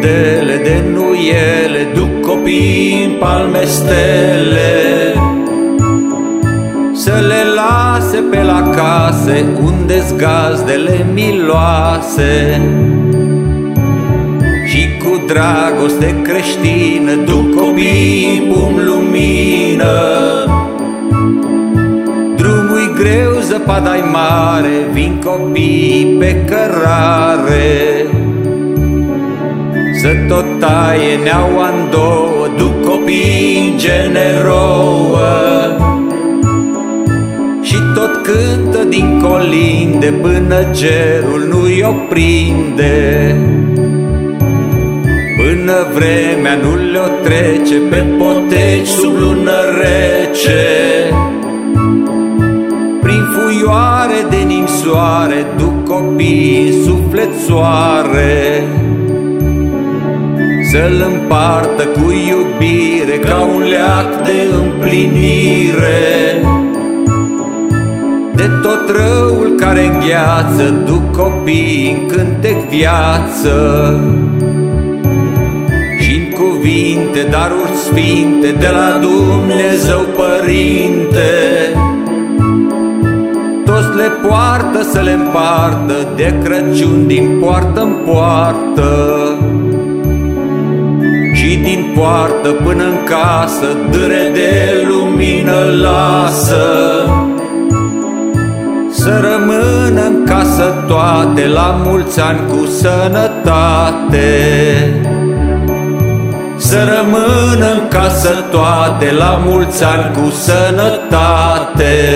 crudele de nuiele duc copii în palme stele, să le lase pe la case unde-s gazdele miloase. Și cu dragoste creștină duc copii în pum lumină. Drumul-i greu, zăpada-i mare, vin copii pe cărare. Să tot taie neaua-n două, duc copii în generouă. Și tot cântă din colinde până cerul nu-i oprinde. Până vremea nu le-o trece pe poteci sub lună rece. Prin fuioare de ninsoare duc copii în suflet soare. Să-l împartă cu iubire ca un leac de împlinire. De tot răul care îngheață duc copii în cântec viață. Și-n cuvinte, daruri sfinte de la Dumnezeu Părinte. Toți le poartă să le împartă de Crăciun din poartă în poartă. Și din poartă până în casă dâre de lumină lasă. Să rămână în casă toate la mulți ani cu sănătate. Să rămână în casă toate la mulți ani cu sănătate.